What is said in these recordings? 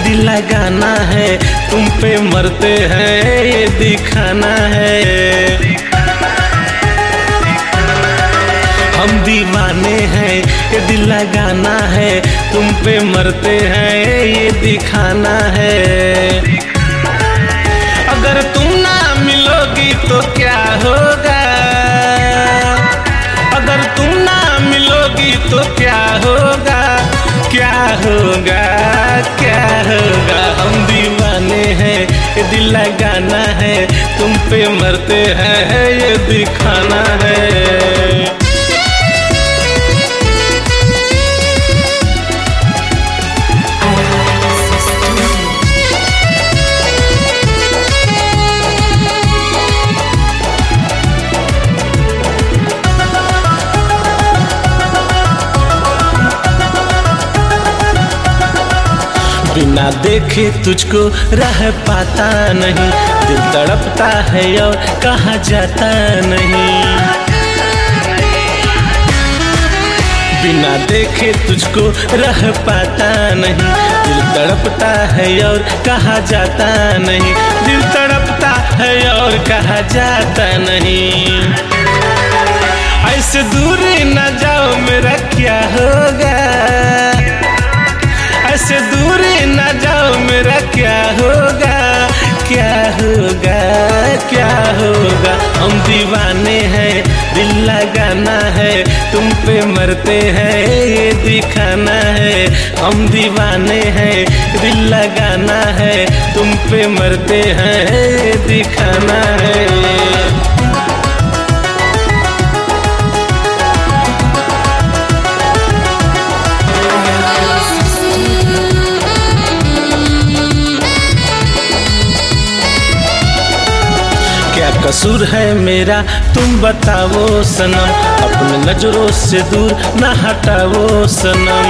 दिल लगाना है, तुम पे मरते हैं ये दिखाना है। हम दीवाने हैं, ये दिल लगाना है, तुम पे मरते हैं ये दिखाना है। अगर तुम ना मिलोगी तो क्या होगा, अगर तुम ना मिलोगी तो क्या होगा, क्या होगा, क्या होगा। हम दीवाने हैं, ये दिल लगाना है, तुम पे मरते हैं ये दिखाना है। बिना देखे तुझको रह पाता नहीं, दिल तड़पता है और कहाँ जाता नहीं। बिना देखे तुझको रह पाता नहीं, दिल तड़पता है और कहाँ जाता नहीं। दिल तड़पता है और कहाँ जाता नहीं। ऐसे दूर न जाओ मेरा क्या होगा, ऐसे दूर न जाओ मेरा क्या होगा, क्या होगा, क्या होगा। हम दीवाने हैं, दिल लगाना है, तुम पे मरते हैं ये दिखाना है। हम दीवाने हैं, दिल लगाना है, तुम पे मरते हैं ये दिखाना है। क्या कसूर है मेरा तुम बताओ सनम, अपने नजरों से दूर न हटाओ सनम।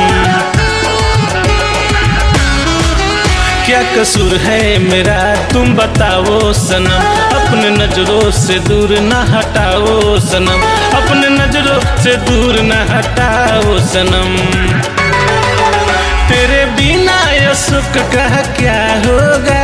क्या कसूर है मेरा तुम बताओ सनम, अपने नजरों से दूर न हटाओ सनम। अपने नजरों से दूर न हटाओ सनम। तेरे बिना ये सुख का क्या होगा,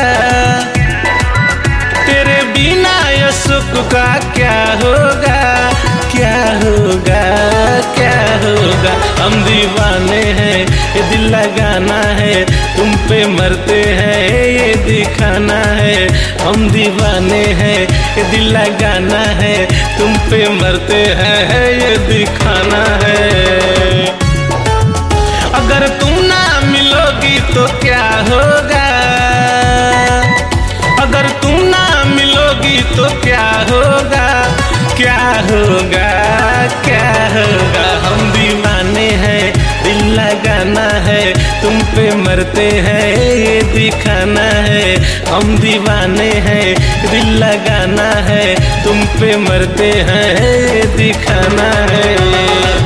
तेरे बिना ये सुख का क्या होगा, क्या होगा, क्या होगा। हम दीवाने हैं, ये दिल लगाना है, तुम पे मरते हैं ये दिखाना है। हम दीवाने हैं, ये दिल लगाना है, तुम पे मरते हैं ये दिखाना है। अगर तुम ना मिलोगी तो क्या होगा, अगर तुम ना मिलोगी तो क्या होगा, क्या होगा, क्या होगा। हम दीवाने हैं, दिल लगाना है, तुम पे मरते हैं ये दिखाना है। हम दीवाने हैं, दिल लगाना है, तुम पे मरते हैं ये दिखाना है।